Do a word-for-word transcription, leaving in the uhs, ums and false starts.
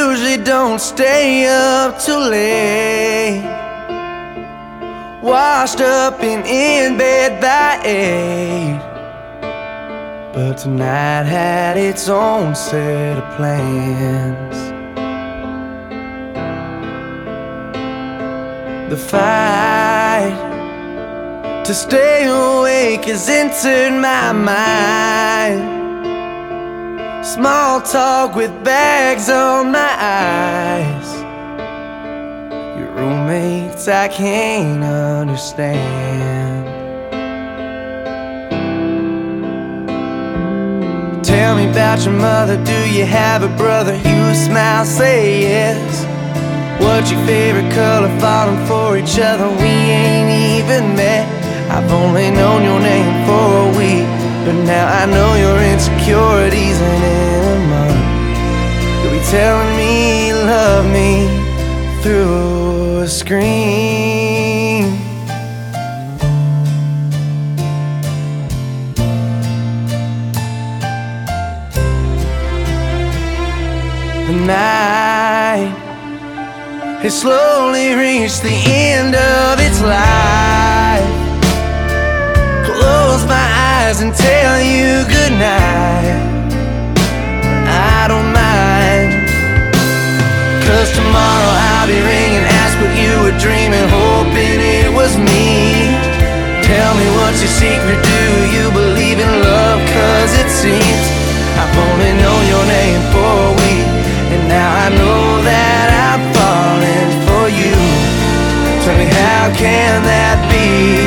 usually don't stay up too late. Washed up and in bed by eight, but tonight had its own set of plans. The fight to stay awake has entered my mind. Small talk with bags on my eyes. Your roommates I can't understand. Tell me about your mother, do you have a brother? You smile, say yes. What's your favorite color, falling for each other? We ain't even met. I've only known your name for a week, but now I know your insecurities ain't in a month. You'll be telling me you love me through a screen. The night has slowly reached the end of its life. Close my eyes and tell you goodnight. I don't mind, 'cause tomorrow I'll be ringing, ask what you were dreaming, hoping it was me. Tell me what's your secret, do you believe in love? 'Cause it seems I've only known your name for a week, and now I know that I'm falling for you. Tell me, how can that be?